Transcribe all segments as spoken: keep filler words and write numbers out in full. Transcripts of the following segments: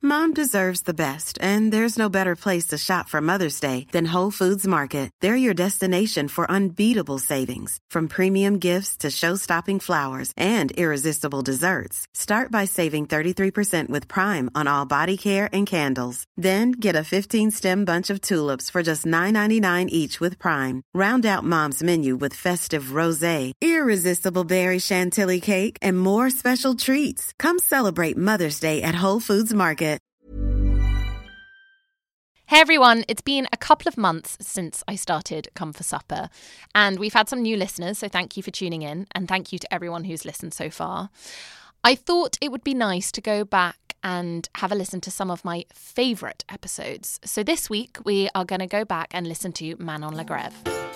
Mom deserves the best, and there's no better place to shop for Mother's Day than Whole Foods Market. They're your destination for unbeatable savings, from premium gifts to show-stopping flowers and irresistible desserts. Start by saving thirty-three percent with Prime on all body care and candles. Then get a fifteen-stem bunch of tulips for just nine ninety-nine each with Prime. Round out Mom's menu with festive rosé, irresistible berry chantilly cake, and more special treats. Come celebrate Mother's Day at Whole Foods Market. Hey everyone, it's been a couple of months since I started Come for Supper, and we've had some new listeners, so thank you for tuning in, and thank you to everyone who's listened so far. I thought it would be nice to go back and have a listen to some of my favourite episodes. So this week we are going to go back and listen to Manon Lagrève.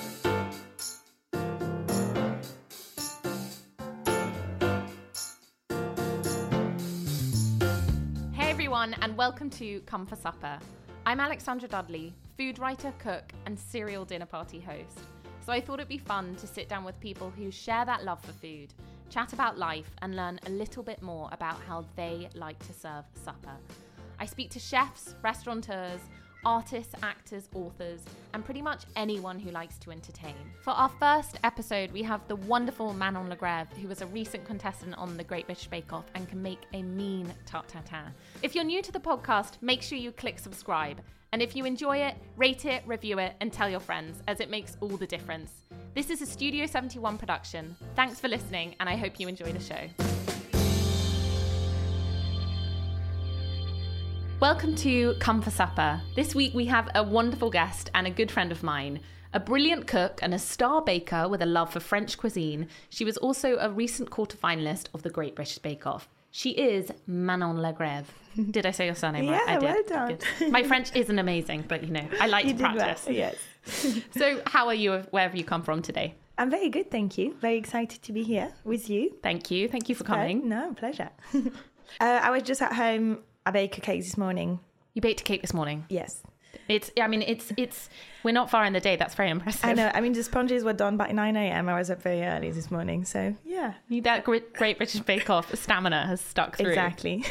Hey everyone, and welcome to Come for Supper. I'm Alexandra Dudley, food writer, cook, and serial dinner party host. So I thought it'd be fun to sit down with people who share that love for food, chat about life, and learn a little bit more about how they like to serve supper. I speak to chefs, restaurateurs, artists, actors, authors, and pretty much anyone who likes to entertain. For our first episode, we have the wonderful Manon Lagrève, who was a recent contestant on The Great British Bake Off and can make a mean tarte tatin. If you're new to the podcast, make sure you click subscribe. And if you enjoy it, rate it, review it, and tell your friends, as it makes all the difference. This is a Studio seventy-one production. Thanks for listening, and I hope you enjoy the show. Welcome to Come for Supper. This week we have a wonderful guest and a good friend of mine. A brilliant cook and a star baker with a love for French cuisine. She was also a recent quarter-finalist of The Great British Bake Off. She is Manon Lagrève. Did I say your surname yeah, right? I did. Well done. Good. My French isn't amazing, but you know, I like you to practice. Well. Yes. So how are you, wherever you come from today? I'm very good, thank you. Very excited to be here with you. Thank you. Thank you for coming. No, pleasure. uh, I was just at home. I baked a cake this morning. You baked a cake this morning? Yes. It's, I mean, it's, it's, we're not far in the day. That's very impressive. I know. I mean, the sponges were done by nine a.m. I was up very early this morning. So, yeah. That Great, great British Bake Off stamina has stuck through. Exactly.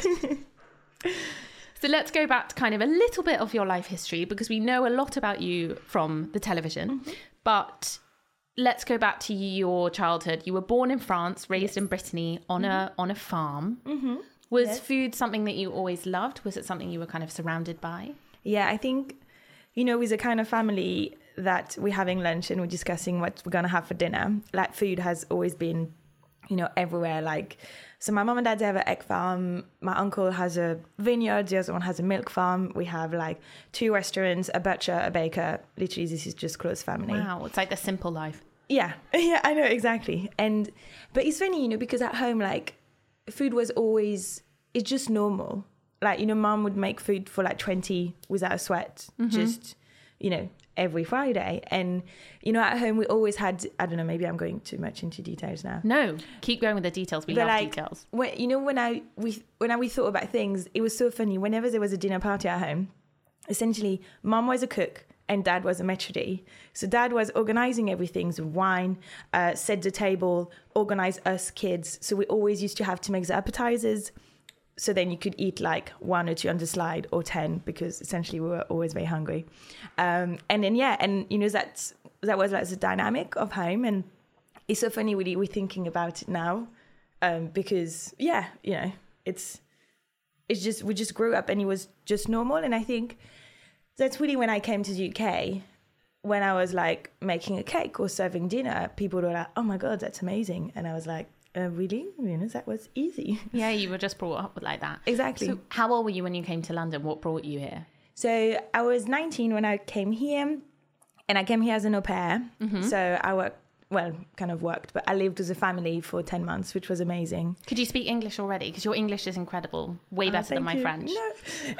So let's go back to kind of a little bit of your life history, because we know a lot about you from the television. Mm-hmm. But let's go back to your childhood. You were born in France, raised yes. in Brittany on mm-hmm. a on a farm. Mm-hmm. Was yes. food something that you always loved? Was it something you were kind of surrounded by? Yeah, I think, you know, with the kind of family that we're having lunch and we're discussing what we're going to have for dinner, like food has always been, you know, everywhere. Like, so my mom and dad have an egg farm. My uncle has a vineyard. The other one has a milk farm. We have like two restaurants, a butcher, a baker. Literally, this is just close family. Wow, it's like the simple life. Yeah, yeah, I know, exactly. And, but it's funny, you know, because at home, like, food was always, it's just normal. Like, you know, mom would make food for like twenty without a sweat, mm-hmm. just, you know, every Friday. And, you know, at home we always had, I don't know, maybe I'm going too much into details now. No, keep going with the details. We but love like, details. When, you know, when I, we, when I, we thought about things, it was so funny. Whenever there was a dinner party at home, essentially mom was a cook and dad was a maitre d'. So dad was organizing everything, so wine, uh, set the table, organize us kids. So we always used to have to make the appetizers. So then you could eat like one or two on the slide or ten, because essentially we were always very hungry. Um, and then, yeah, and, you know, that's, that was like the dynamic of home. And it's so funny really, we're thinking about it now um, because, yeah, you know, it's, it's just, we just grew up and it was just normal. And I think that's really when I came to the U K, when I was like making a cake or serving dinner, people were like, oh my God, that's amazing. And I was like, Uh, really? You know, that was easy. Yeah, you were just brought up like that. Exactly. So how old were you when you came to London? What brought you here? So I was nineteen when I came here, and I came here as an au pair. Mm-hmm. So I worked, well, kind of worked, but I lived with a family for ten months, which was amazing. Could you speak English already? Because your English is incredible. Way better oh, than my you. French. No.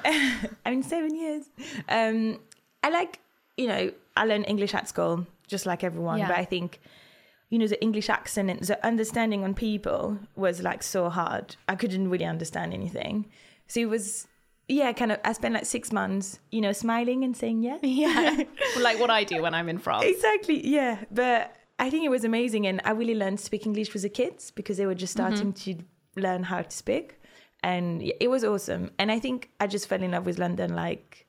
I mean, seven years. Um, I like, you know, I learned English at school, just like everyone, yeah. But I think, you know, the English accent and the understanding on people was like so hard. I couldn't really understand anything. So it was, yeah, kind of, I spent like six months, you know, smiling and saying yes. Yeah. Like what I do when I'm in France. Exactly. Yeah. But I think it was amazing. And I really learned to speak English with the kids because they were just starting mm-hmm. to learn how to speak. And it was awesome. And I think I just fell in love with London, like,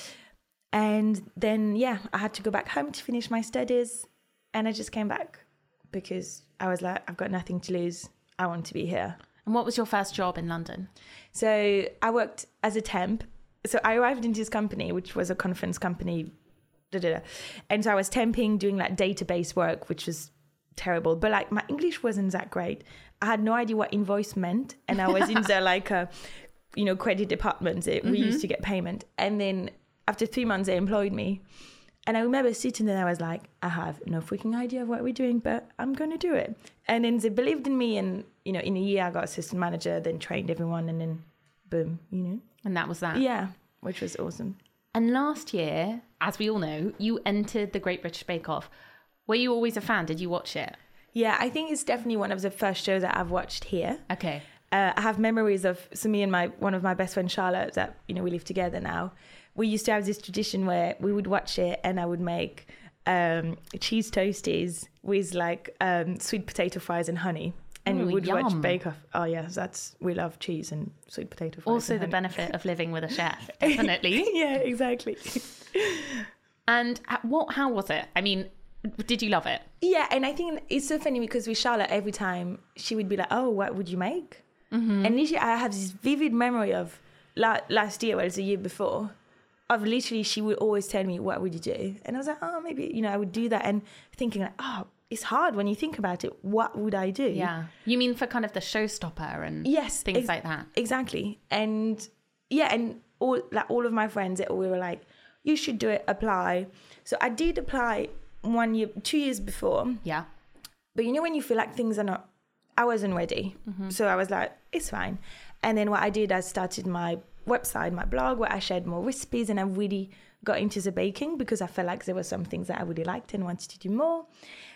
and then, yeah, I had to go back home to finish my studies. And I just came back because I was like, I've got nothing to lose. I want to be here. And what was your first job in London? So I worked as a temp. So I arrived into this company, which was a conference company. Da, da, da. And so I was temping, doing like database work, which was terrible. But like my English wasn't that great. I had no idea what invoice meant. And I was in the like, a, you know, credit department. It, mm-hmm. We used to get payment. And then after three months, they employed me. And I remember sitting there, I was like, I have no freaking idea of what we're doing, but I'm going to do it. And then they believed in me. And, you know, in a year, I got assistant manager, then trained everyone, and then boom, you know. And that was that. Yeah, which was awesome. And last year, as we all know, you entered the Great British Bake Off. Were you always a fan? Did you watch it? Yeah, I think it's definitely one of the first shows that I've watched here. Okay. Uh, I have memories of, so me and my one of my best friends, Charlotte, that, you know, we live together now. We used to have this tradition where we would watch it and I would make um, cheese toasties with like um, sweet potato fries and honey. And Ooh, we would yum. watch Bake Off. Oh, yeah, that's, we love cheese and sweet potato fries. Also and the honey. benefit of living with a chef, definitely. Yeah, exactly. And what? How was it? I mean, did you love it? Yeah, and I think it's so funny because with Charlotte, every time she would be like, oh, what would you make? Mm-hmm. And literally, I have this vivid memory of la- last year, well, it was the year before, of literally, she would always tell me, what would you do? And I was like, oh, maybe, you know, I would do that. And thinking like, oh, it's hard when you think about it. What would I do? Yeah. You mean for kind of the showstopper and yes, things ex- like that? Exactly. And yeah, and all like all of my friends, we were like, you should do it, apply. So I did apply one year, two years before. Yeah. But you know when you feel like things are not, I wasn't ready. Mm-hmm. So I was like, it's fine. And then what I did, I started my website, my blog, where I shared more recipes, and I really got into the baking because I felt like there were some things that I really liked and wanted to do more.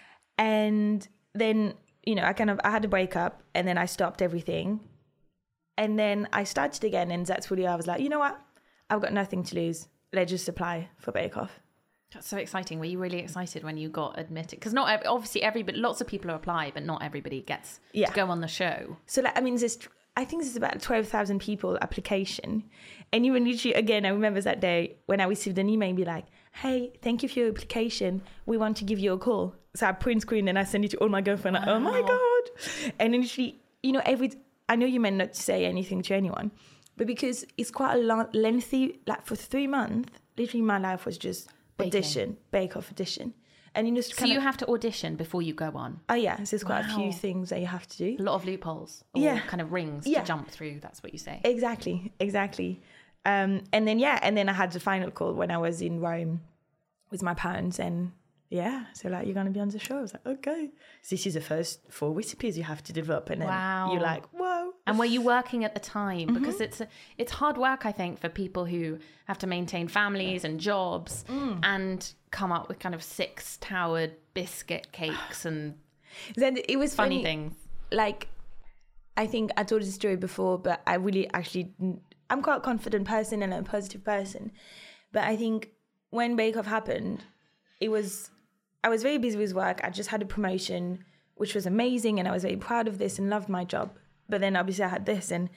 And then, you know, I kind of, I had a breakup and then I stopped everything. And then I started again, and that's really, I was like, you know what? I've got nothing to lose. Let's just apply for Bake Off. That's so exciting. Were you really excited when you got admitted? Because not obviously everybody, lots of people apply, but not everybody gets yeah. to go on the show. So like, I mean, there's, I think there's about twelve thousand people application. And even literally, again, I remember that day when I received an email and be like, hey, thank you for your application. We want to give you a call. So I print screen and I send it to all my girlfriends. Wow. Like, oh my God. And then literally, you know, every, I know you meant not to say anything to anyone, but because it's quite a long, lengthy, like for three months, literally my life was just Baking. audition, Bake Off audition. And you just so you of, have to audition before you go on? Oh yeah, so there's quite wow. a few things that you have to do. A lot of loopholes, or yeah. kind of rings yeah. to jump through, that's what you say. Exactly, exactly. Um, and then, yeah, and then I had the final call when I was in Rome with my parents, and yeah, so like, you're going to be on the show. I was like, okay. So this is the first four recipes you have to develop, and then wow. you're like, whoa. And were you working at the time? Because mm-hmm. it's a, it's hard work, I think, for people who have to maintain families and jobs mm. and come up with kind of six-towered biscuit cakes and then it was funny, funny things. Like, I think I told this story before, but I really actually, I'm quite a confident person and a positive person. But I think when Bake Off happened, it was, I was very busy with work. I just had a promotion, which was amazing. And I was very proud of this and loved my job. But then obviously I had this, and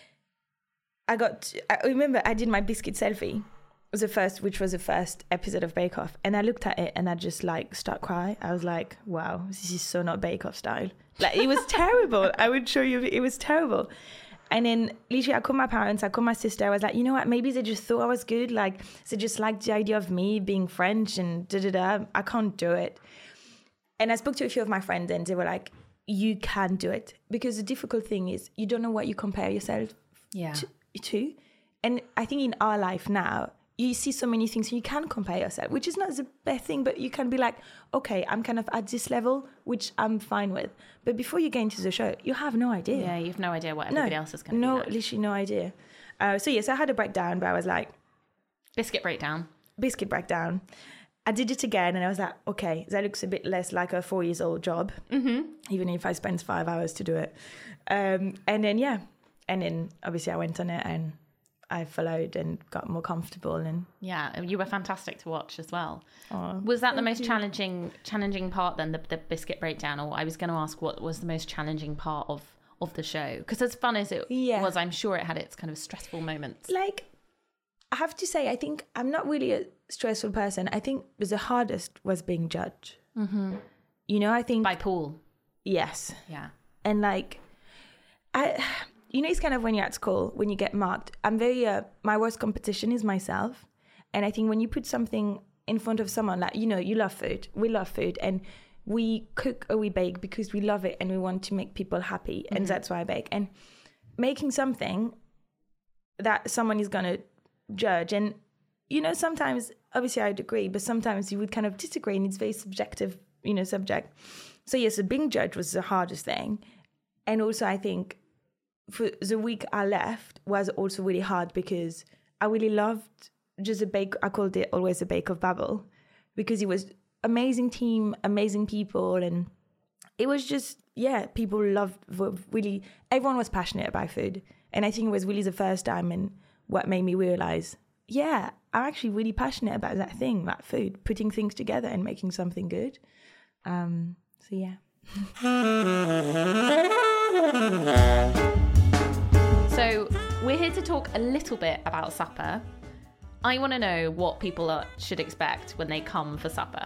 I got, I remember I did my biscuit selfie. It was the first, which was the first episode of Bake Off. And I looked at it and I just like start crying. I was like, wow, this is so not Bake Off style. Like, it was terrible. I would show you, it was terrible. And then literally I called my parents, I called my sister. I was like, you know what, maybe they just thought I was good. Like, they just liked the idea of me being French and da da da. I can't do it. And I spoke to a few of my friends and they were like, you can do it. Because the difficult thing is you don't know what you compare yourself yeah. to, to. And I think in our life now, you see so many things you can compare yourself, which is not the best thing, but you can be like, okay, I'm kind of at this level, which I'm fine with. But before you get into the show, you have no idea. Yeah, you have no idea what everybody no, else is going to no, be like. No, literally no idea. Uh, so yes, I had a breakdown, but I was like... Biscuit breakdown. Biscuit breakdown. I did it again and I was like, okay, that looks a bit less like a four years old job, mm-hmm. even if I spent five hours to do it. Um, and then, yeah. And then obviously I went on it and I followed and got more comfortable. And yeah, you were fantastic to watch as well. Oh, was that the most you. challenging challenging part then, the, the biscuit breakdown? Or I was going to ask, what was the most challenging part of, of the show? Because as fun as it Yeah. was, I'm sure it had its kind of stressful moments. Like, I have to say, I think I'm not really a stressful person. I think the hardest was being judged. Mm-hmm. You know, I think... By Paul. Yes. Yeah. And like, I, you know, it's kind of when you're at school, when you get marked, I'm very, uh, my worst competition is myself. And I think when you put something in front of someone, like, you know, you love food, we love food, and we cook or we bake because we love it and we want to make people happy. And mm-hmm. that's why I bake. And making something that someone is going to judge, and, you know, sometimes, obviously I'd agree, but sometimes you would kind of disagree, and it's very subjective, you know, subject. So yes, the being judged was the hardest thing. And also I think for the week I left was also really hard because I really loved just a bake. I called it always a Bake of Babel because it was amazing team, amazing people. And it was just, yeah, people loved, really, everyone was passionate about food. And I think it was really the first time and what made me realize, yeah, I'm actually really passionate about that thing, like food, putting things together and making something good. Um, so yeah. So we're here to talk a little bit about supper. I want to know what people are, should expect when they come for supper.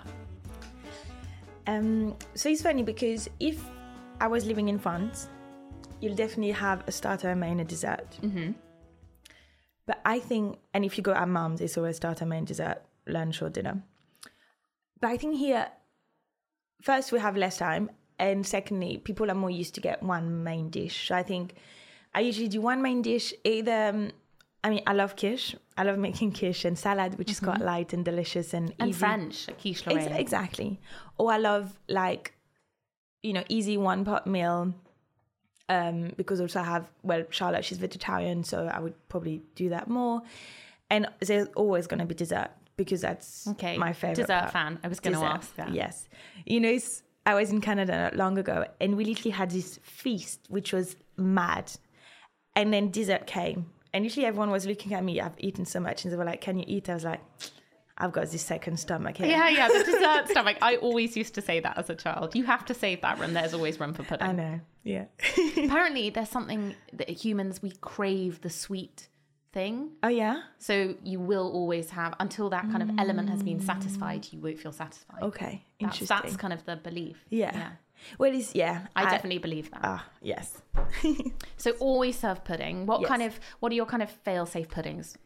Um, so it's funny because if I was living in France, you'll definitely have a starter, a main, a dessert. Mm-hmm. But I think, and if you go at Mum's, it's always starter, main, dessert, lunch or dinner. But I think here, first, we have less time. And secondly, people are more used to get one main dish. So I think I usually do one main dish. Either, um, I mean, I love quiche. I love making quiche and salad, which mm-hmm. is quite light and delicious and, and easy. French, like quiche Lorraine. Ex- exactly. Or I love, like, you know, easy one-pot meal. Um, because also I have, well, Charlotte, she's vegetarian, so I would probably do that more. And there's always going to be dessert because that's okay. my favorite dessert part. fan. I was going to ask that. Yes. You know, it's, I was in Canada not long ago and we literally had this feast, which was mad. And then dessert came. And usually everyone was looking at me, I've eaten so much. And they were like, can you eat? I was like, I've got this second stomach here. Yeah, yeah, the dessert stomach. I always used to say that as a child. You have to save that room. There's always room for pudding. I know, yeah. Apparently, there's something that humans, we crave the sweet thing. Oh, yeah? So you will always have, until that kind of mm. element has been satisfied, you won't feel satisfied. Okay, that's, interesting. That's kind of the belief. Yeah. yeah. Well, it's, yeah. I, I definitely believe that. Ah, yes. So always serve pudding. What yes. kind of, what are your kind of fail-safe puddings?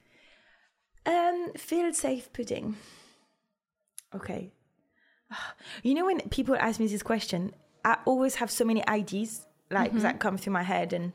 Um, fail-safe pudding. Okay. You know, when people ask me this question, I always have so many ideas like mm-hmm. that come through my head. And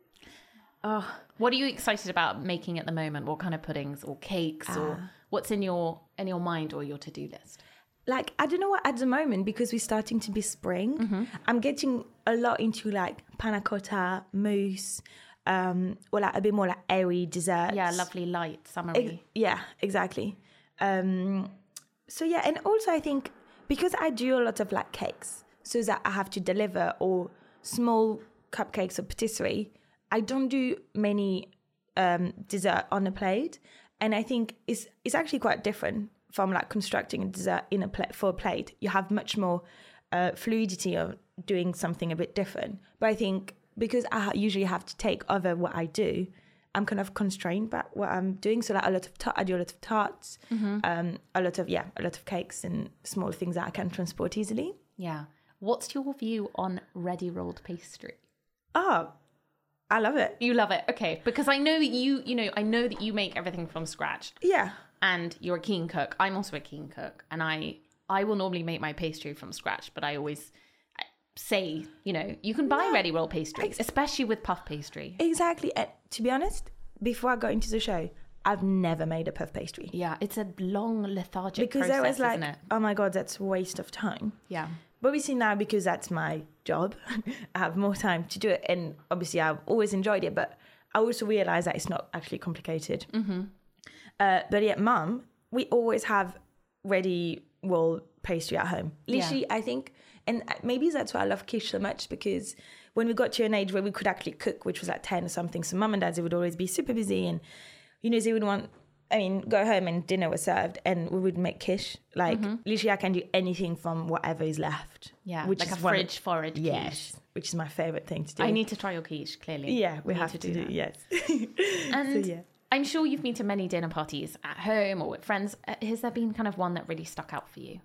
oh, what are you excited about making at the moment? What kind of puddings or cakes uh, or what's in your in your mind or your to-do list? Like, I don't know what at the moment, because we're starting to be spring. Mm-hmm. I'm getting a lot into like panna cotta, mousse, um, or like a bit more like airy desserts. Yeah, lovely light, summery. Ex- yeah, exactly. Um, so yeah, and also I think because I do a lot of like cakes, so that I have to deliver, or small cupcakes or patisserie, I don't do many um, dessert on a plate. And I think it's it's actually quite different from like constructing a dessert in a plate for a plate. You have much more uh, fluidity of doing something a bit different. But I think because I usually have to take over what I do, I'm kind of constrained by what I'm doing. So like a lot of ta- I do a lot of tarts, mm-hmm. um, a lot of yeah, a lot of cakes and small things that I can transport easily. Yeah. What's your view on ready rolled pastry? Oh, I love it. You love it, okay? Because I know that you, you know, I know that you make everything from scratch. Yeah. And you're a keen cook. I'm also a keen cook, and I, I will normally make my pastry from scratch. But I always say, you know, you can buy no, ready rolled pastry, ex- especially with puff pastry. Exactly. And to be honest, before I got into the show, I've never made a puff pastry. Yeah, it's a long lethargic because process, I was like, isn't it? oh my god, that's a waste of time. Yeah. But obviously now, because that's my job, I have more time to do it. And obviously I've always enjoyed it, but I also realised that it's not actually complicated. Mm-hmm. Uh, but yeah, Mum, we always have ready rolled pastry at home. Literally, yeah. I think, and maybe that's why I love quiche so much, because when we got to an age where we could actually cook, which was at ten or something, so Mum and Dad, they would always be super busy, and, you know, they would want, I mean, go home and dinner was served and we would make quiche. Like, mm-hmm. literally, I can do anything from whatever is left. Yeah, which like is a fridge forage Yes, quiche. which is my favorite thing to do. I need to try your quiche, clearly. Yeah, we, we have to, to do, do yes. And so, yeah. I'm sure you've been to many dinner parties at home or with friends. Has there been kind of one that really stuck out for you?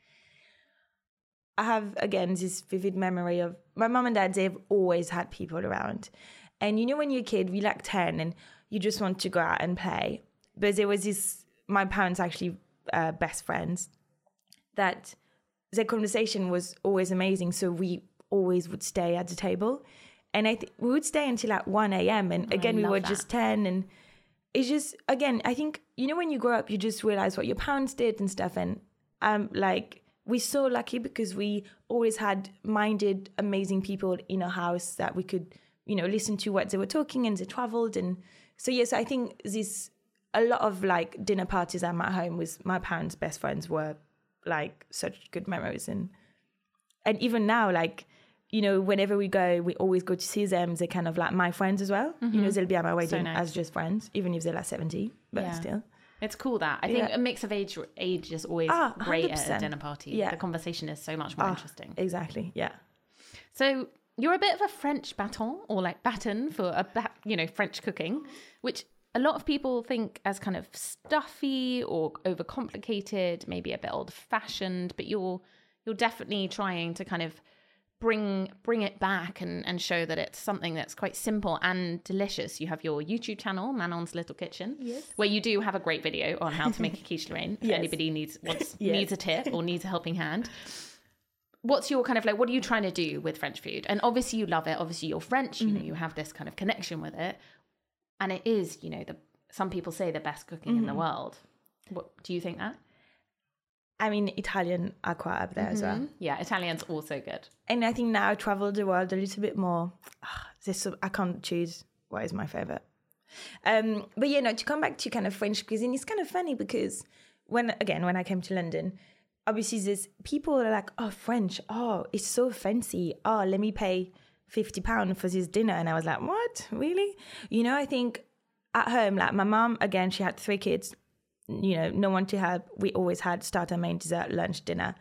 I have, again, this vivid memory of my mum and dad. They've always had people around. And you know, when you're a kid, you're like ten and you just want to go out and play. But there was this, my parents actually uh, best friends, that their conversation was always amazing. So we always would stay at the table. And I th- we would stay until like one a.m. And again, we were that. just ten. And it's just, again, I think, you know, when you grow up, you just realize what your parents did and stuff. And I'm like, we're so lucky because we always had minded, amazing people in our house that we could, you know, listen to what they were talking, and they traveled. And so, yes, I think this, a lot of like dinner parties at my home with my parents' best friends were like such good memories. And, and even now, like, you know, whenever we go, we always go to see them. They're kind of like my friends as well. Mm-hmm. You know, they'll be at my wedding so nice. as just friends, even if they're like seventy, but yeah. still. It's cool that. I think yeah. a mix of age age is always ah, great at a dinner party. Yeah. The conversation is so much more ah, interesting. Exactly, yeah. So you're a bit of a French baton, or like baton for a ba- you know, French cooking, which a lot of people think as kind of stuffy or overcomplicated, maybe a bit old-fashioned, but you're you're definitely trying to kind of bring bring it back and, and show that it's something that's quite simple and delicious. You have your YouTube channel, Manon's Little Kitchen, yes. where you do have a great video on how to make a quiche Lorraine. If yes. anybody needs wants, yes. needs a tip or needs a helping hand. What's your kind of like, what are you trying to do with French food? And obviously you love it. Obviously you're French, you mm-hmm. know, you have this kind of connection with it. And it is, you know, the some people say the best cooking mm-hmm. in the world. What do you think that? I mean, Italian are quite up there mm-hmm. as well. Yeah, Italian's also good. And I think now I travel the world a little bit more. Oh, this, I can't choose what is my favourite. Um, but, you know, to come back to kind of French cuisine, it's kind of funny because when, again, when I came to London, obviously there's people are like, oh, French, oh, it's so fancy. Oh, let me pay fifty pounds for this dinner. And I was like, what? Really? You know, I think at home, like my mom, again, she had three kids. You know, no one to help. We always had starter, main, dessert, lunch, dinner.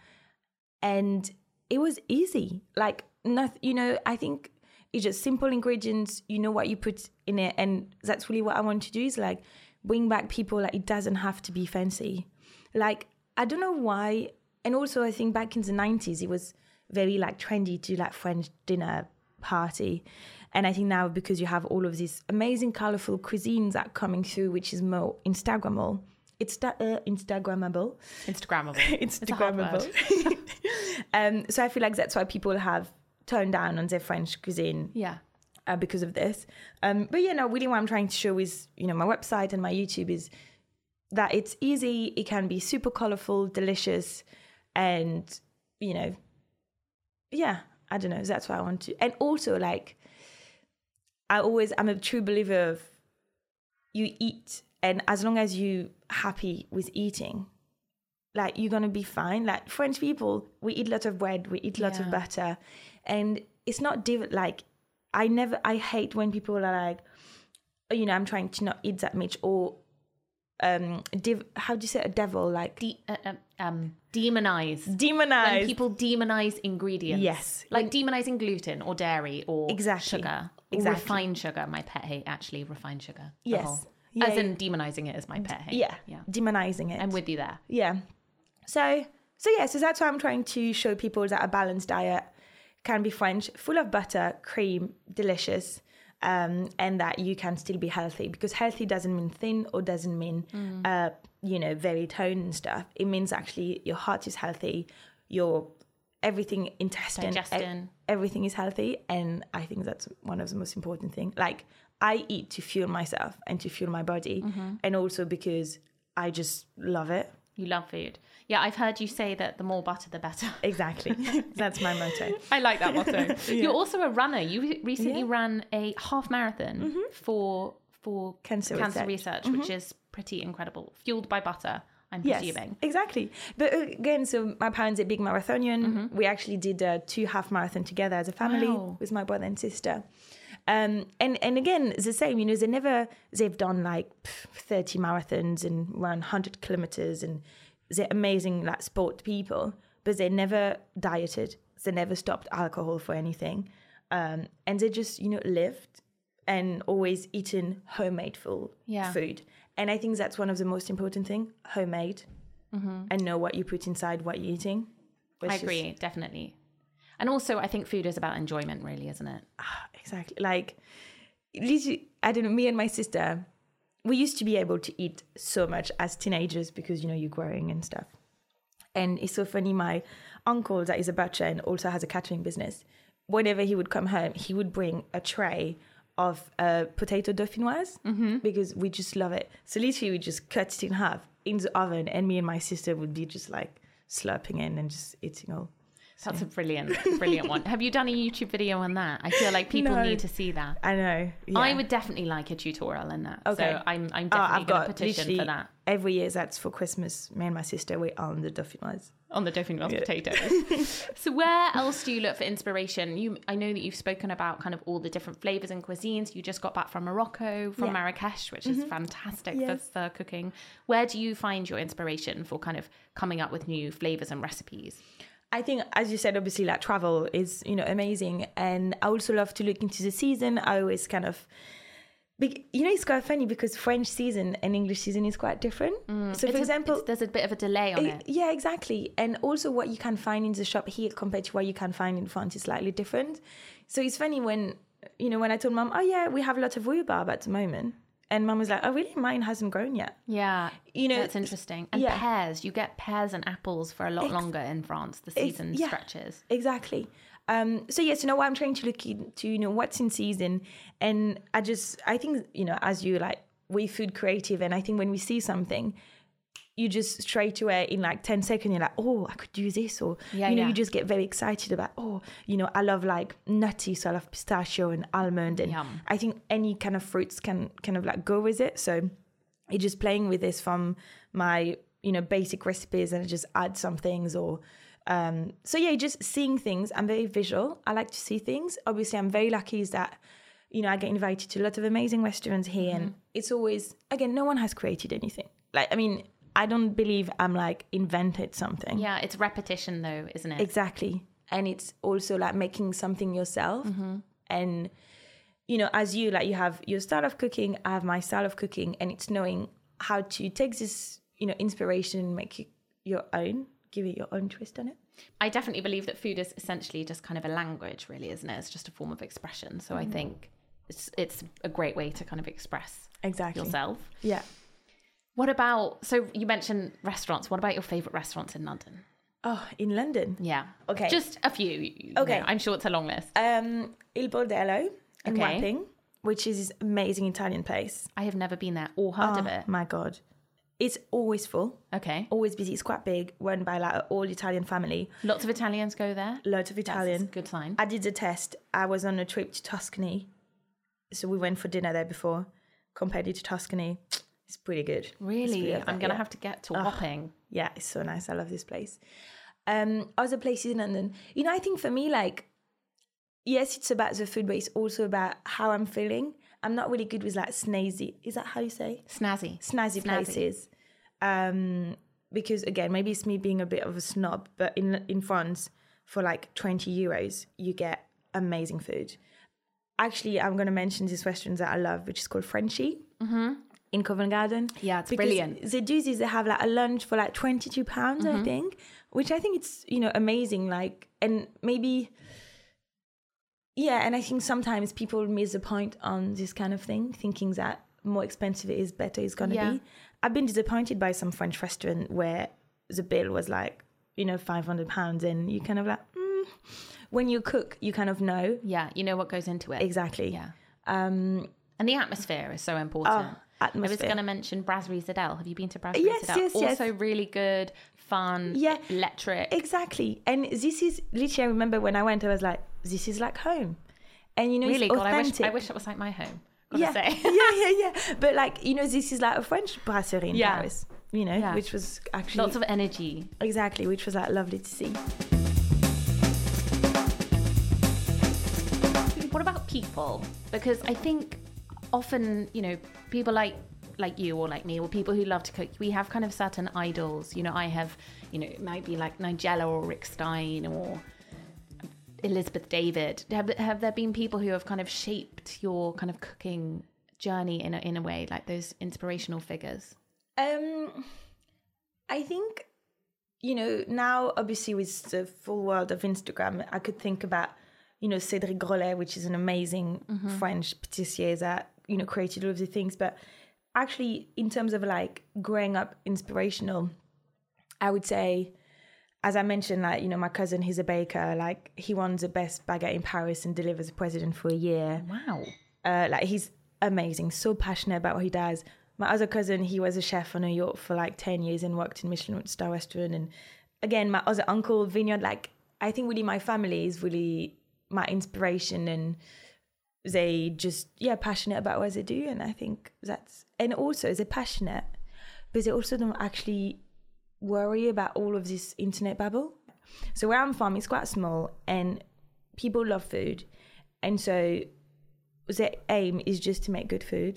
And it was easy. Like, nothing, you know, I think it's just simple ingredients. You know what you put in it. And that's really what I want to do is like bring back people. Like, it doesn't have to be fancy. Like, I don't know why. And also, I think back in the nineties, it was very like trendy to like French dinner party. And I think now because you have all of these amazing, colorful cuisines that are coming through, which is more Instagrammable. It's uh, Instagrammable. Instagrammable. Instagrammable. um, so I feel like that's why people have toned down on their French cuisine. Yeah. Uh, because of this. Um, but, you know, really what I'm trying to show is, you know, my website and my YouTube is that it's easy. It can be super colorful, delicious. And, you know, yeah, I don't know. That's what I want to. And also, like, I always, I'm a true believer of you eat. And as long as you're happy with eating, like, you're going to be fine. Like, French people, we eat lots of bread, we eat lots yeah. of butter. And it's not, div- like, I never, I hate when people are like, oh, you know, I'm trying to not eat that much. Or, um, div- how do you say a devil? Like, De- uh, um, um, demonize. Demonize. When people demonize ingredients. Yes. Like, when, demonizing gluten or dairy or exactly. sugar. Exactly. Or refined sugar. My pet hate, actually, refined sugar. Yes. Whole. Yeah, As in demonizing it is my pet hate. Yeah, yeah. Demonizing it. I'm with you there. Yeah. So, so yeah, so that's why I'm trying to show people that a balanced diet can be French, full of butter, cream, delicious, um, and that you can still be healthy. Because healthy doesn't mean thin or doesn't mean, mm. uh, you know, very toned and stuff. It means actually your heart is healthy, your everything, intestine, e- everything is healthy. And I think that's one of the most important things. Like, I eat to fuel myself and to fuel my body. Mm-hmm. And also because I just love it. You love food. Yeah, I've heard you say that the more butter, the better. Exactly. That's my motto. I like that motto. Yeah. You're also a runner. You recently yeah. ran a half marathon mm-hmm. for for cancer, cancer research, research mm-hmm. which is pretty incredible. Fueled by butter, I'm yes, presuming. Exactly. But again, so my parents are big marathonian. Mm-hmm. We actually did uh, two half marathon together as a family wow. with my brother and sister. Um, and, and again, it's the same, you know, they never, they've done like thirty marathons and run one hundred kilometers and they're amazing, like, sport people, but they never dieted. They never stopped alcohol for anything. Um, and they just, you know, lived and always eaten homemade full Yeah. food. And I think that's one of the most important thing, homemade, mm-hmm. and know what you put inside what you're eating. I agree, just... definitely. And also, I think food is about enjoyment, really, isn't it? Ah, exactly. Like, literally, I don't know, me and my sister, we used to be able to eat so much as teenagers because, you know, you're growing and stuff. And it's so funny, my uncle that is a butcher and also has a catering business, whenever he would come home, he would bring a tray of uh, potato dauphinoise mm-hmm. because we just love it. So literally we just cut it in half in the oven and me and my sister would be just like slurping in and just eating all. So. That's a brilliant, brilliant one. Have you done a YouTube video on that? I feel like people no, need to see that. I know. Yeah. I would definitely like a tutorial in that. Okay. So I'm, I'm oh, definitely going to petition for that. Every year that's for Christmas, me and my sister, we on the dauphinoise. On the dauphinoise yeah. potatoes. So where else do you look for inspiration? You, I know that you've spoken about kind of all the different flavours and cuisines. You just got back from Morocco, from yeah. Marrakesh, which mm-hmm. is fantastic yes. for, for cooking. Where do you find your inspiration for kind of coming up with new flavours and recipes? I think, as you said, obviously, like travel is, you know, amazing. And I also love to look into the season. I always kind of, you know, it's quite funny because French season and English season is quite different. Mm, so, for a, example, there's a bit of a delay on it, it. Yeah, exactly. And also what you can find in the shop here compared to what you can find in France is slightly different. So it's funny when, you know, when I told Mum, oh, yeah, we have a lot of rhubarb at the moment. And Mum was like, oh, really? Mine hasn't grown yet. Yeah. You know, that's interesting. And yeah. pears, you get pears and apples for a lot Ex- longer in France. The season Ex- yeah, stretches. Exactly. Um, so, yes, you know, what I'm trying to look into, you know, what's in season. And I just, I think, you know, as you like, we food creative. And I think when we see something, you just straight away in like ten seconds, you're like, oh, I could do this. Or, yeah, you know, yeah. you just get very excited about, oh, you know, I love like nutty, so I love pistachio and almond. And Yum. I think any kind of fruits can kind of like go with it. So you're just playing with this from my, you know, basic recipes and I just add some things or, um, so yeah, just seeing things. I'm very visual. I like to see things. Obviously, I'm very lucky is that, you know, I get invited to a lot of amazing restaurants here. Mm-hmm. And it's always, again, no one has created anything. Like, I mean, I don't believe I'm like invented something. Yeah, it's repetition though, isn't it? Exactly. And it's also like making something yourself. Mm-hmm. And, you know, as you, like you have your style of cooking, I have my style of cooking. And it's knowing how to take this, you know, inspiration and make it your own, give it your own twist on it. I definitely believe that food is essentially just kind of a language, really, isn't it? It's just a form of expression. So mm-hmm. I think it's it's a great way to kind of express exactly yourself. Yeah. What about, so you mentioned restaurants. What about your favourite restaurants in London? Oh, in London? Yeah. Okay. Just a few. You okay. know, I'm sure it's a long list. Um, Il Bordello in okay. Wapping, which is this amazing Italian place. I have never been there or heard oh, of it. My God. It's always full. Okay. Always busy. It's quite big, run by like an all Italian family. Lots of Italians go there? Lots of Italian. That's a good sign. I did the test. I was on a trip to Tuscany. So we went for dinner there before. Compared it to Tuscany. It's pretty good. Really? Pretty I'm going to yeah. have to get to oh, Wapping. Yeah, it's so nice. I love this place. Um, other places in London. You know, I think for me, like, yes, it's about the food, but it's also about how I'm feeling. I'm not really good with like snazzy. Is that how you say? Snazzy. Snazzy, Snazzy. places. Um, because again, maybe it's me being a bit of a snob, but in in France, for like twenty euros, you get amazing food. Actually, I'm going to mention this restaurant that I love, which is called Frenchie. Mm-hmm. In Covent Garden. Yeah, it's because brilliant. The do is they have like a lunch for like twenty-two pounds, mm-hmm. I think, which I think it's, you know, amazing. Like, and maybe, yeah, and I think sometimes people miss the point on this kind of thing, thinking that more expensive it is, better it's going to yeah. be. I've been disappointed by some French restaurant where the bill was like, you know, five hundred pounds and you kind of like, mm. when you cook, you kind of know. Yeah, you know what goes into it. Exactly. Yeah. Um, and the atmosphere is so important. Oh, atmosphere. I was going to mention Brasserie Zedel. Have you been to Brasserie yes, Zedel? Yes, also yes. really good, fun, yeah, electric. Exactly. And this is literally, I remember when I went, I was like, this is like home. And you know, really, it's God, authentic. I wish, I wish it was like my home. Yeah. Say. yeah, yeah, yeah. But like, you know, this is like a French brasserie in yeah. Paris, you know, yeah. which was actually... Lots of energy. Exactly, which was like lovely to see. What about people? Because I think often, you know, people like like you or like me or people who love to cook, we have kind of certain idols. You know, I have, you know, it might be like Nigella or Rick Stein or Elizabeth David. Have, have there been people who have kind of shaped your kind of cooking journey in a, in a way, like those inspirational figures? Um, I think, you know, now obviously with the full world of Instagram, I could think about, you know, Cédric Grolet, which is an amazing mm-hmm. French patissier that, you know, created all of the things. But actually, in terms of like growing up inspirational, I would say, as I mentioned, like, you know, my cousin, he's a baker. Like, he won the best baguette in Paris and delivers a president for a year. Wow. Uh, like, he's amazing, so passionate about what he does. My other cousin, he was a chef on a yacht for like ten years and worked in Michelin star restaurant. And again, my other uncle, Vineyard, like, I think really my family is really my inspiration, and they just, yeah, passionate about what they do. And I think that's, and also they're passionate, but they also don't actually worry about all of this internet bubble. So where I'm from, it's quite small and people love food. And so their aim is just to make good food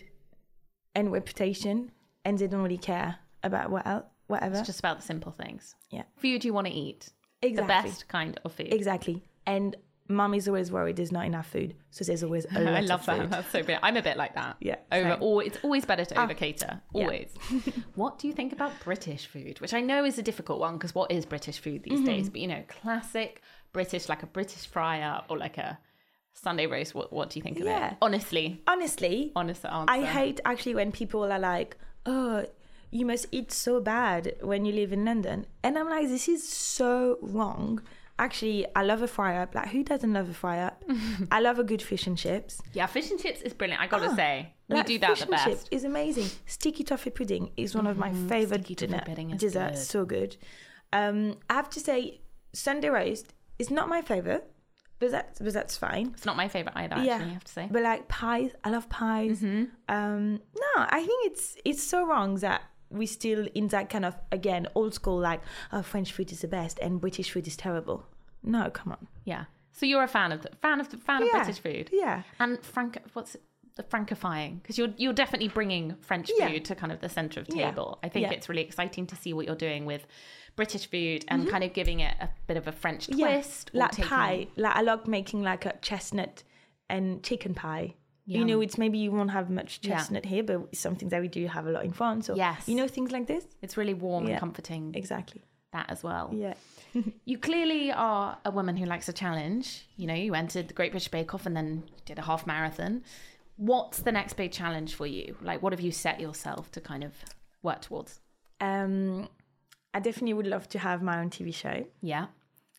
and reputation, and they don't really care about what else, whatever. It's just about the simple things. Yeah. Food you want to eat. Exactly. The best kind of food. Exactly. And mum is always worried there's not enough food, so there's always a lot I love of that. food. That's so brilliant. I'm a bit like that. Yeah. Over same. all, it's always better to Oh, over cater. yeah. Always. What do you think about British food? Which I know is a difficult one, because what is British food these Mm-hmm. days? But, you know, classic British, like a British fry up or like a Sunday roast. What What do you think of Yeah. it? Honestly. Honestly, Honest answer. I hate actually when people are like, oh, you must eat so bad when you live in London. And I'm like, this is so wrong. Actually, I love a fry up. Like, who doesn't love a fry up? I love a good fish and chips. Yeah, fish and chips is brilliant. I gotta Oh, say, we like, do that fish the and best. chips is amazing. Sticky toffee pudding is one of my favorite Sticky toffee dinner pudding is desserts. good. So good. Um, I have to say, Sunday roast is not my favorite, but that's but that's fine. It's not my favorite either. Actually, Yeah. I have to say. But like pies, I love pies. Mm-hmm. Um, no, I think it's it's so wrong that we still in that kind of, again, old school, like, oh, French food is the best and British food is terrible. No, come on. Yeah. So you're a fan of the fan of the fan Yeah. of British food. Yeah. And frank, what's it, the francifying? Because you're you're definitely bringing French Yeah. food to kind of the centre of Yeah. table. I think Yeah. it's really exciting to see what you're doing with British food and kind of giving it a bit of a French twist. or Like taking- pie. Like I love making like a chestnut and chicken pie. You Yum. know, it's maybe you won't have much Yeah. chestnut here, but it's something that we do have a lot in France. So, Yes. you know, things like this. It's really warm Yeah. and comforting. Exactly. That as well. Yeah. You clearly are a woman who likes a challenge. You know, you entered the Great British Bake Off and then did a half marathon. What's the next big challenge for you? Like, what have you set yourself to kind of work towards? Um, I definitely would love to have my own T V show. Yeah.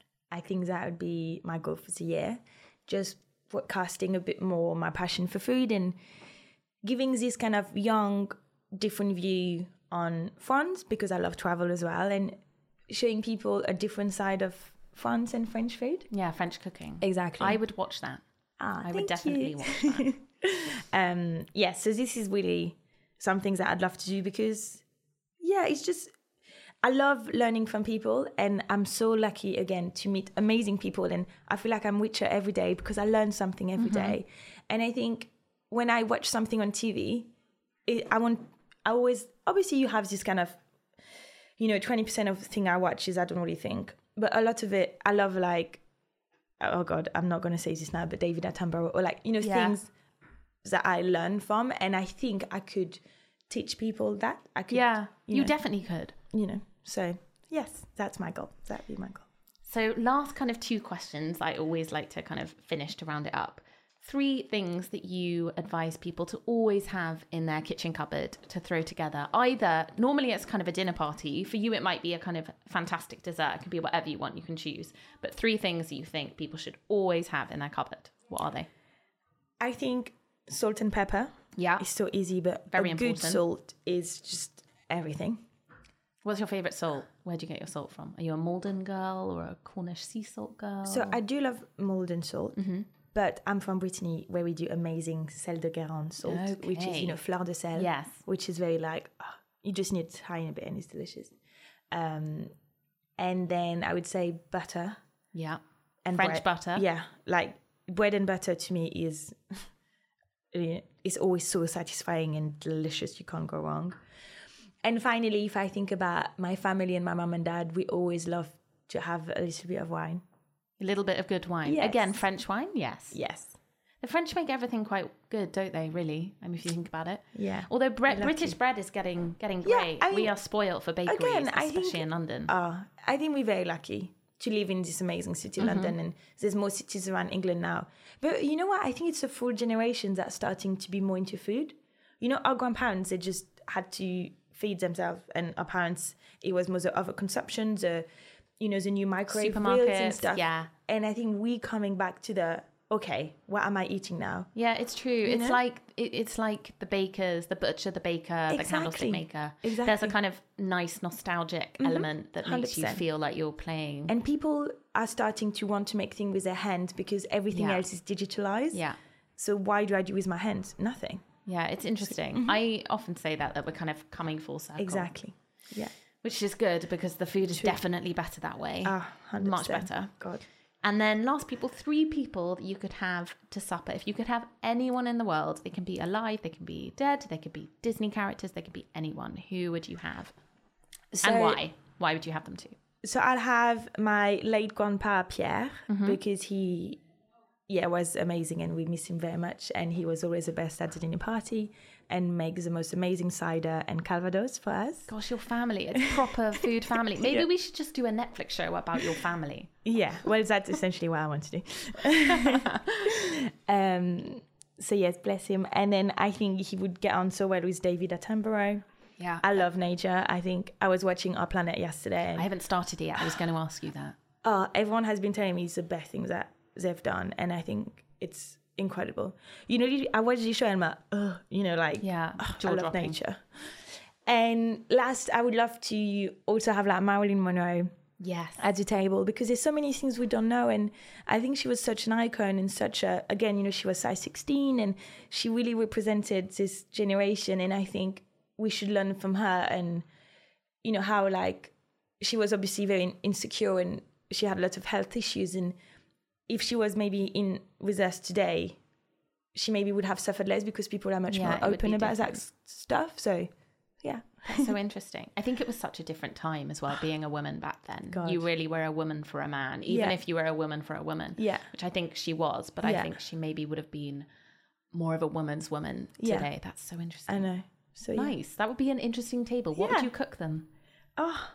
I think that would be my goal for the year. Just casting a bit more my passion for food and giving this kind of young, different view on France, because I love travel as well, and showing people a different side of France and French food. Yeah, French cooking. Exactly. I would watch that. Ah, I would thank definitely you. watch that. um, yeah, so this is really some things that I'd love to do, because, yeah, it's just, I love learning from people, and I'm so lucky, again, to meet amazing people, and I feel like I'm richer every day because I learn something every Mm-hmm. day. And I think when I watch something on T V, it, I want, I always, obviously you have this kind of, you know, twenty percent of the thing I watch is I don't really think, but a lot of it, I love, like, oh God, I'm not going to say this now, but David Attenborough, or like, you know, Yeah. things that I learn from, and I think I could teach people that. I could, Yeah, you, you know, definitely could. you know. So yes, that's my goal. That'd be my goal. So last kind of two questions I always like to kind of finish to round it up. Three things that you advise people to always have in their kitchen cupboard to throw together. Either, normally it's kind of a dinner party. For you, it might be a kind of fantastic dessert. It can be whatever you want. You can choose. But three things that you think people should always have in their cupboard. What are they? I think salt and pepper. Yeah. It's so easy, but Very a good important. salt is just everything. What's your favourite salt? Where do you get your salt from? Are you a Malden girl or a Cornish sea salt girl? So I do love Malden salt, Mm-hmm. but I'm from Brittany, where we do amazing sel de Guérande salt, which is, Okay. you know, fleur de sel. Yes. Which is very like, oh, you just need a tiny bit and it's delicious. Um, and then I would say butter. Yeah. And French bread. butter. Yeah, like bread and butter to me is it's always so satisfying and delicious. You can't go wrong. And finally, if I think about my family and my mom and dad, we always love to have a little bit of wine. A little bit of good wine. Yes. Again, French wine, yes. Yes. The French make everything quite good, don't they, really? I mean, if you think about it. Yeah. Although bre- Lucky. British bread is getting getting Yeah, great. I mean, we are spoiled for bakeries, again, I especially think- in London. Uh, I think we're very lucky to live in this amazing city, Mm-hmm. London, and there's more cities around England now. But you know what? I think it's a full generation that's starting to be more into food. You know, our grandparents, they just had to feed themselves, and our parents, it was more the overconsumption, the, you know, the new microwave wheels and Supermarkets, stuff. yeah. And I think we coming back to the, okay, what am I eating now? Yeah, it's true. It's know? like it, it's like the bakers, the butcher, the baker, the candlestick Exactly. maker. Exactly. There's a kind of nice nostalgic element that makes one hundred you percent. feel like you're playing. And people are starting to want to make things with their hands because everything Yeah. else is digitalized. Yeah. So why do I do with my hands? Nothing. Yeah, it's interesting. I often say that, that we're kind of coming full circle. Exactly. Yeah. Which is good because the food is definitely better that way. Ah, one hundred Much percent. better. God. And then last people, three people that you could have to supper. If you could have anyone in the world, they can be alive, they can be dead, they could be Disney characters, they could be anyone. Who would you have? So, and why? Why would you have them to? So I'll have my late grandpa Pierre Mm-hmm. because he, yeah, was amazing and we miss him very much. And he was always the best at the dinner party and makes the most amazing cider and Calvados for us. Gosh, your family. It's proper food family. Maybe Yeah. we should just do a Netflix show about your family. Yeah, well, that's essentially what I want to do. um, so yes, bless him. And then I think he would get on so well with David Attenborough. Yeah. I love nature. I think I was watching Our Planet yesterday. And, I haven't started it yet. I was going to ask you that. oh, everyone has been telling me it's the best things that they've done. And I think it's incredible. You know, I watched the show and I'm like, oh, you know, like, Yeah, oh, I love jaw-dropping. nature. And last, I would love to also have like Marilyn Monroe Yes. at the table because there's so many things we don't know, and I think she was such an icon and such a, again, you know, she was size sixteen and she really represented this generation, and I think we should learn from her. And you know how like she was obviously very insecure and she had a lot of health issues, and if she was maybe in with us today, she maybe would have suffered less because people are much Yeah, more it would open be about that different. s- stuff. So yeah. That's so interesting. I think it was such a different time as well, being a woman back then. God. You really were a woman for a man, even Yeah. if you were a woman for a woman. Yeah. Which I think she was, but I Yeah. think she maybe would have been more of a woman's woman Yeah. today. That's so interesting. I know. So yeah. Nice. That would be an interesting table. What Yeah. would you cook them? Oh,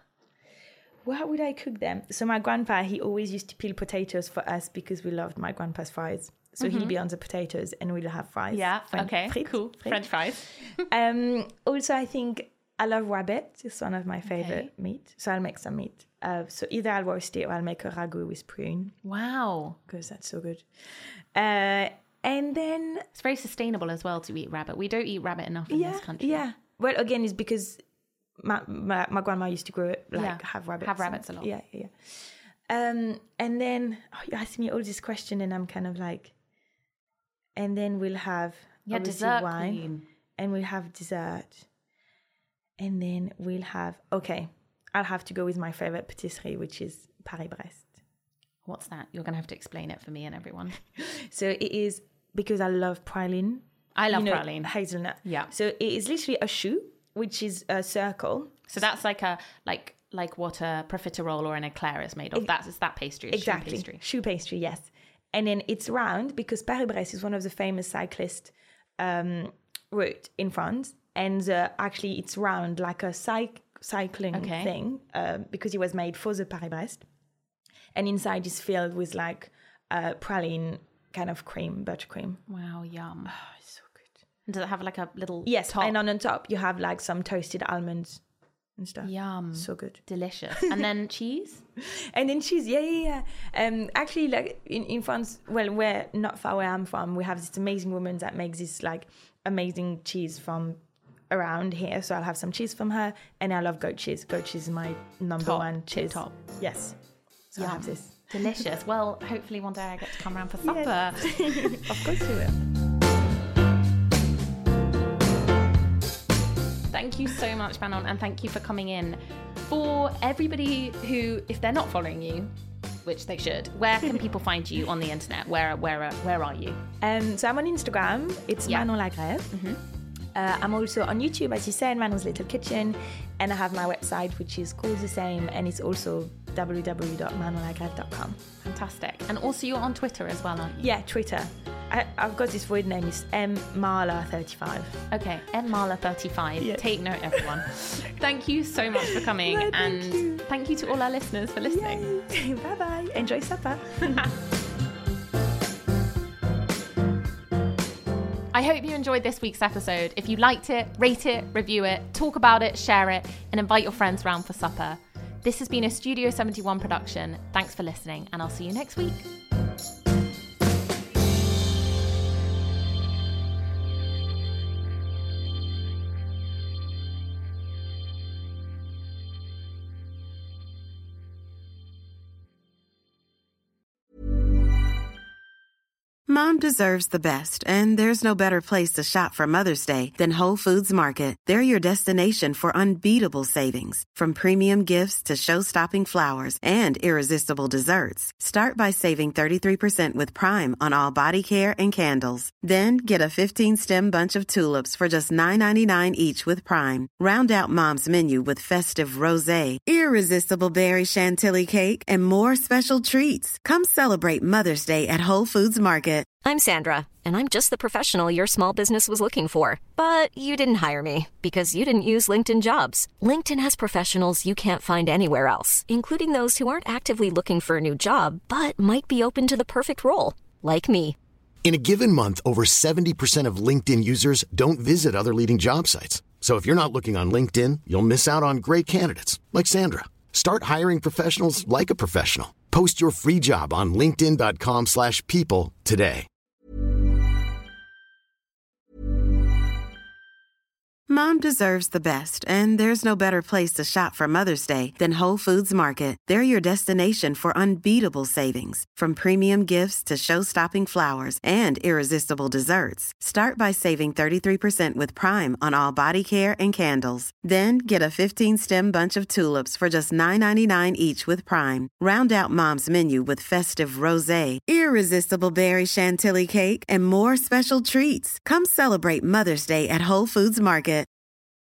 how would I cook them? So my grandpa, he always used to peel potatoes for us because we loved my grandpa's fries. So he'll be on the potatoes and we'll have fries. Fren- okay. frites, Cool. frites. French fries. Um, also, I think I love rabbit. It's one of my favorite Okay. meat. So I'll make some meat. Uh, so either I'll roast it or I'll make a ragu with prune Wow. because that's so good. Uh, and then, It's very sustainable as well to eat rabbit. We don't eat rabbit enough in yeah, this country. yeah. Well, again, it's because my, my, my grandma used to grow it, like Yeah. have rabbits. Have rabbits a lot. Yeah, yeah, yeah. Um, and then oh, you asked me all this question and I'm kind of like, and then we'll have Yeah, obviously dessert wine queen. and we'll have dessert. And then we'll have, okay, I'll have to go with my favorite patisserie, which is Paris-Brest. What's that? You're going to have to explain it for me and everyone. So it is because I love praline. I love you know, praline. Hazelnut. Yeah. So it is literally a choux, which is a circle. So that's like a like like what a profiterole or an eclair is made of. That's it's that pastry. It's choux Exactly. pastry. Choux pastry, yes. And then it's round because Paris-Brest is one of the famous cyclist um, route in France. And uh, actually it's round like a cyc- cycling Okay. thing uh, because it was made for the Paris-Brest. And inside is filled with like uh, praline kind of cream, buttercream. Wow, yum. Oh, it's so good. And does it have like a little Yes, top? and on the top you have like some toasted almonds and stuff. Yum. So good. Delicious. And then cheese? And then cheese, yeah, yeah, yeah. Um, actually, like in, in France, well, we're not far where I'm from. We have this amazing woman that makes this like amazing cheese from around here. So I'll have some cheese from her, and I love goat cheese. Goat cheese is my number Top, one cheese. top. Yes. So I have this. Delicious. Well, hopefully one day I get to come around for supper. Yes. Of course you will. Thank you so much, Manon, and thank you for coming in. For everybody who, if they're not following you, which they should, where can people find you on the internet? Where where where are you? Um, so I'm on Instagram. It's Yeah. Manon Lagrève. Uh, I'm also on YouTube, as you said, Manon's Little Kitchen, and I have my website, which is called the same, and it's also w w w dot manuelagad dot com. Fantastic. And also you're on Twitter as well, aren't you? Yeah, Twitter. I, I've got this weird name. It's M Marla thirty-five. Okay, M Marla thirty-five. Yeah. Take note, everyone. Thank you so much for coming. No, thank and you. thank you to all our listeners for listening. Bye-bye. Enjoy supper. I hope you enjoyed this week's episode. If you liked it, rate it, review it, talk about it, share it, and invite your friends round for supper. This has been a Studio seventy-one production. Thanks for listening, and I'll see you next week. Mom deserves the best, and there's no better place to shop for Mother's Day than Whole Foods Market. They're your destination for unbeatable savings, from premium gifts to show-stopping flowers and irresistible desserts. Start by saving thirty-three percent with Prime on all body care and candles. Then get a fifteen-stem bunch of tulips for just nine ninety-nine each with Prime. Round out Mom's menu with festive rosé, irresistible berry chantilly cake, and more special treats. Come celebrate Mother's Day at Whole Foods Market. I'm Sandra, and I'm just the professional your small business was looking for. But you didn't hire me because you didn't use LinkedIn Jobs. LinkedIn has professionals you can't find anywhere else, including those who aren't actively looking for a new job, but might be open to the perfect role, like me. In a given month, over seventy percent of LinkedIn users don't visit other leading job sites. So if you're not looking on LinkedIn, you'll miss out on great candidates, like Sandra. Start hiring professionals like a professional. Post your free job on linkedin dot com slash people today. Mom deserves the best, and there's no better place to shop for Mother's Day than Whole Foods Market. They're your destination for unbeatable savings, from premium gifts to show-stopping flowers and irresistible desserts. Start by saving thirty-three percent with Prime on all body care and candles. Then get a fifteen-stem bunch of tulips for just nine ninety-nine each with Prime. Round out Mom's menu with festive rosé, irresistible berry chantilly cake, and more special treats. Come celebrate Mother's Day at Whole Foods Market.